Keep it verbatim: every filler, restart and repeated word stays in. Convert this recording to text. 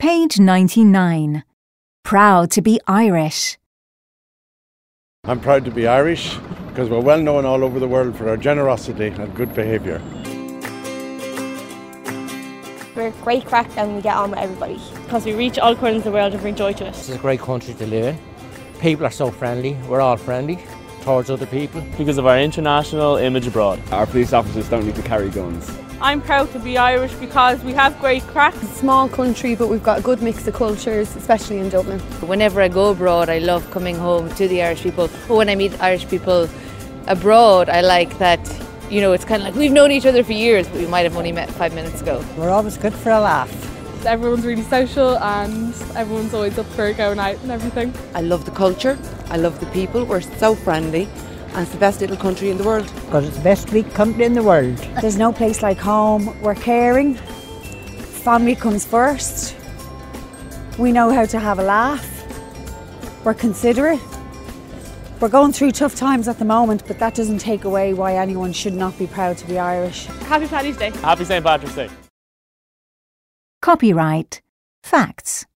Page ninety-nine. Proud to be Irish. I'm proud to be Irish because we're well known all over the world for our generosity and good behaviour. We're great crack and we get on with everybody. Because we reach all corners of the world and bring joy to it. This is a great country to live in. People are so friendly. We're all friendly towards other people. Because of our international image abroad. Our police officers don't need to carry guns. I'm proud to be Irish because we have great crack. It's a small country, but we've got a good mix of cultures, especially in Dublin. Whenever I go abroad, I love coming home to the Irish people. But when I meet Irish people abroad, I like that, you know, it's kind of like we've known each other for years, but we might have only met five minutes ago. We're always good for a laugh. Everyone's really social and everyone's always up for going out and everything. I love the culture, I love the people, we're so friendly. And it's the best little country in the world. Because it's the best Greek country in the world. There's no place like home. We're caring. Family comes first. We know how to have a laugh. We're considerate. We're going through tough times at the moment, but that doesn't take away why anyone should not be proud to be Irish. Happy Paddy's Day. Happy Saint Patrick's Day. Copyright Facts.